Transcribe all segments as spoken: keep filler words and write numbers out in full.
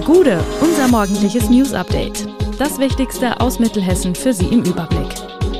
Gude, unser morgendliches News-Update. Das Wichtigste aus Mittelhessen für Sie im Überblick.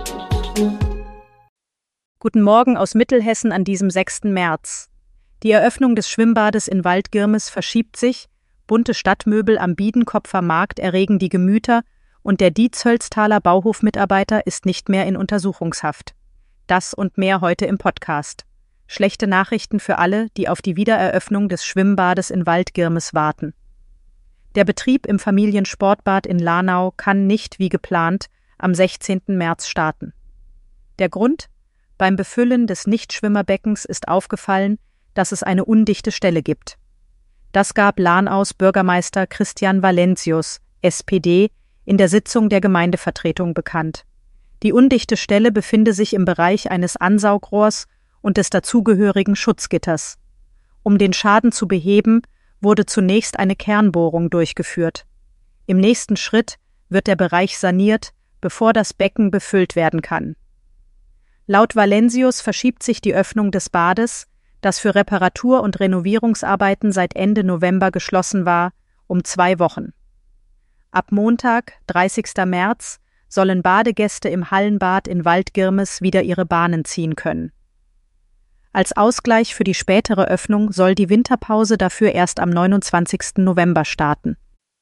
Guten Morgen aus Mittelhessen an diesem sechsten März. Die Eröffnung des Schwimmbades in Waldgirmes verschiebt sich, bunte Stadtmöbel am Biedenkopfer Markt erregen die Gemüter und der Dietshölztaler Bauhofmitarbeiter ist nicht mehr in Untersuchungshaft. Das und mehr heute im Podcast. Schlechte Nachrichten für alle, die auf die Wiedereröffnung des Schwimmbades in Waldgirmes warten. Der Betrieb im Familiensportbad in Lahnau kann nicht, wie geplant, am sechzehnten März starten. Der Grund? Beim Befüllen des Nichtschwimmerbeckens ist aufgefallen, dass es eine undichte Stelle gibt. Das gab Lahnaus Bürgermeister Christian Valentius, S P D, in der Sitzung der Gemeindevertretung bekannt. Die undichte Stelle befinde sich im Bereich eines Ansaugrohrs und des dazugehörigen Schutzgitters. Um den Schaden zu beheben, wurde zunächst eine Kernbohrung durchgeführt. Im nächsten Schritt wird der Bereich saniert, bevor das Becken befüllt werden kann. Laut Valentius verschiebt sich die Öffnung des Bades, das für Reparatur- und Renovierungsarbeiten seit Ende November geschlossen war, um zwei Wochen. Ab Montag, dreißigsten März, sollen Badegäste im Hallenbad in Waldgirmes wieder ihre Bahnen ziehen können. Als Ausgleich für die spätere Öffnung soll die Winterpause dafür erst am neunundzwanzigsten November starten.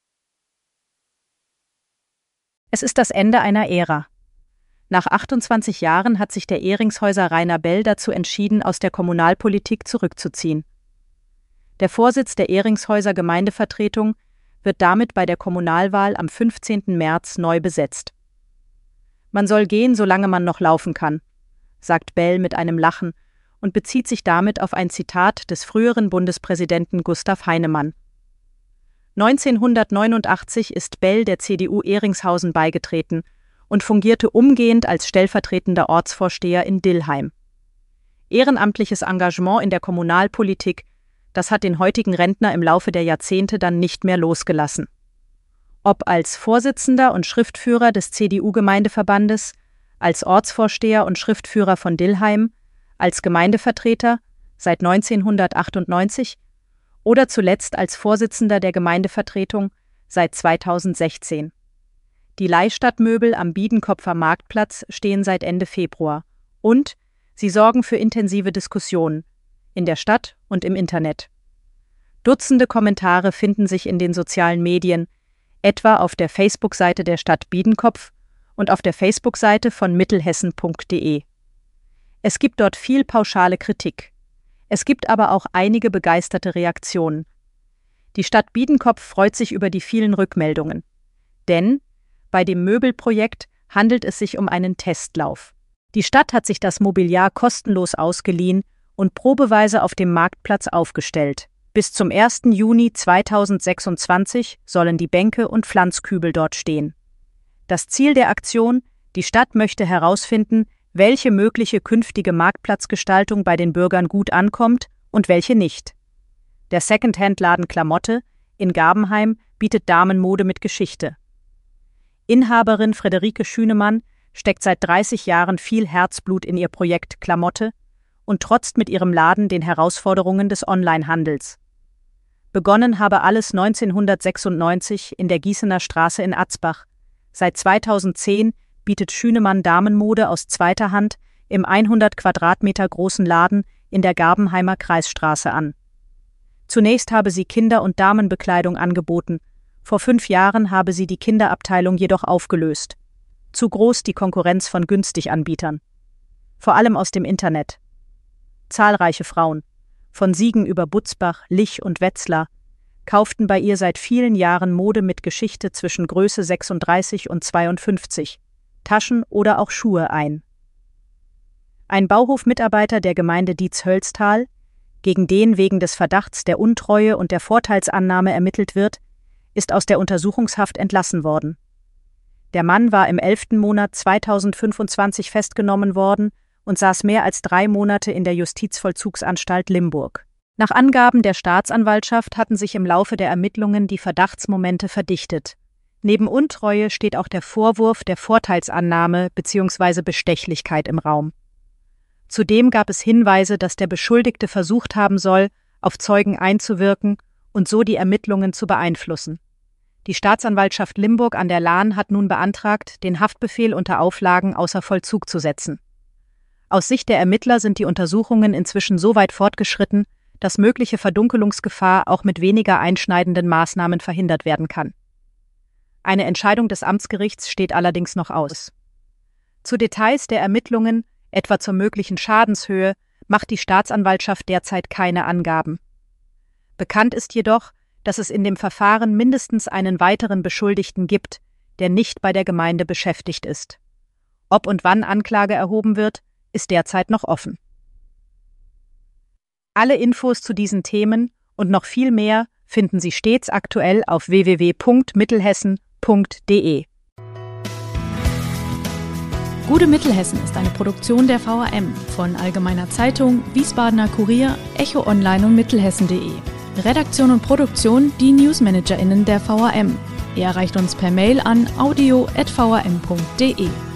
Es ist das Ende einer Ära. Nach achtundzwanzig Jahren hat sich der Eringshäuser Rainer Bell dazu entschieden, aus der Kommunalpolitik zurückzuziehen. Der Vorsitz der Eringshäuser Gemeindevertretung wird damit bei der Kommunalwahl am fünfzehnten März neu besetzt. Man soll gehen, solange man noch laufen kann, sagt Bell mit einem Lachen und bezieht sich damit auf ein Zitat des früheren Bundespräsidenten Gustav Heinemann. neunzehnhundertneunundachtzig ist Bell der C D U Eringshausen beigetreten und fungierte umgehend als stellvertretender Ortsvorsteher in Dillheim. Ehrenamtliches Engagement in der Kommunalpolitik, das hat den heutigen Rentner im Laufe der Jahrzehnte dann nicht mehr losgelassen. Ob als Vorsitzender und Schriftführer des C D U-Gemeindeverbandes, als Ortsvorsteher und Schriftführer von Dillheim, als Gemeindevertreter seit neunzehnhundertachtundneunzig oder zuletzt als Vorsitzender der Gemeindevertretung seit zweitausendsechzehn. Die Leihstadtmöbel am Biedenkopfer Marktplatz stehen seit Ende Februar und sie sorgen für intensive Diskussionen in der Stadt und im Internet. Dutzende Kommentare finden sich in den sozialen Medien, etwa auf der Facebook-Seite der Stadt Biedenkopf und auf der Facebook-Seite von mittelhessen punkt de. Es gibt dort viel pauschale Kritik. Es gibt aber auch einige begeisterte Reaktionen. Die Stadt Biedenkopf freut sich über die vielen Rückmeldungen. Denn bei dem Möbelprojekt handelt es sich um einen Testlauf. Die Stadt hat sich das Mobiliar kostenlos ausgeliehen und probeweise auf dem Marktplatz aufgestellt. Bis zum ersten Juni zweitausendsechsundzwanzig sollen die Bänke und Pflanzkübel dort stehen. Das Ziel der Aktion: Die Stadt möchte herausfinden, welche mögliche künftige Marktplatzgestaltung bei den Bürgern gut ankommt und welche nicht. Der Secondhand-Laden Klamotte in Gabenheim bietet Damenmode mit Geschichte. Inhaberin Friederike Schünemann steckt seit dreißig Jahren viel Herzblut in ihr Projekt Klamotte und trotzt mit ihrem Laden den Herausforderungen des Onlinehandels. Begonnen habe alles neunzehnhundertsechsundneunzig in der Gießener Straße in Atzbach. Seit zweitausendzehn bietet Schünemann Damenmode aus zweiter Hand im hundert Quadratmeter großen Laden in der Gabenheimer Kreisstraße an. Zunächst habe sie Kinder- und Damenbekleidung angeboten, vor fünf Jahren habe sie die Kinderabteilung jedoch aufgelöst. Zu groß die Konkurrenz von Günstiganbietern. Vor allem aus dem Internet. Zahlreiche Frauen, von Siegen über Butzbach, Lich und Wetzlar, kauften bei ihr seit vielen Jahren Mode mit Geschichte zwischen Größe sechsunddreißig und zweiundfünfzig. Taschen oder auch Schuhe ein. Ein Bauhofmitarbeiter der Gemeinde Dietshölztal, gegen den wegen des Verdachts der Untreue und der Vorteilsannahme ermittelt wird, ist aus der Untersuchungshaft entlassen worden. Der Mann war im elften Monat zweitausendfünfundzwanzig festgenommen worden und saß mehr als drei Monate in der Justizvollzugsanstalt Limburg. Nach Angaben der Staatsanwaltschaft hatten sich im Laufe der Ermittlungen die Verdachtsmomente verdichtet. Neben Untreue steht auch der Vorwurf der Vorteilsannahme bzw. Bestechlichkeit im Raum. Zudem gab es Hinweise, dass der Beschuldigte versucht haben soll, auf Zeugen einzuwirken und so die Ermittlungen zu beeinflussen. Die Staatsanwaltschaft Limburg an der Lahn hat nun beantragt, den Haftbefehl unter Auflagen außer Vollzug zu setzen. Aus Sicht der Ermittler sind die Untersuchungen inzwischen so weit fortgeschritten, dass mögliche Verdunkelungsgefahr auch mit weniger einschneidenden Maßnahmen verhindert werden kann. Eine Entscheidung des Amtsgerichts steht allerdings noch aus. Zu Details der Ermittlungen, etwa zur möglichen Schadenshöhe, macht die Staatsanwaltschaft derzeit keine Angaben. Bekannt ist jedoch, dass es in dem Verfahren mindestens einen weiteren Beschuldigten gibt, der nicht bei der Gemeinde beschäftigt ist. Ob und wann Anklage erhoben wird, ist derzeit noch offen. Alle Infos zu diesen Themen und noch viel mehr finden Sie stets aktuell auf w w w punkt mittelhessen punkt d e. Gute Mittelhessen ist eine Produktion der V A M von Allgemeiner Zeitung, Wiesbadener Kurier, Echo Online und Mittelhessen punkt de. Redaktion und Produktion die NewsmanagerInnen der V A M. Ihr erreicht uns per Mail an audio at v a m punkt d e.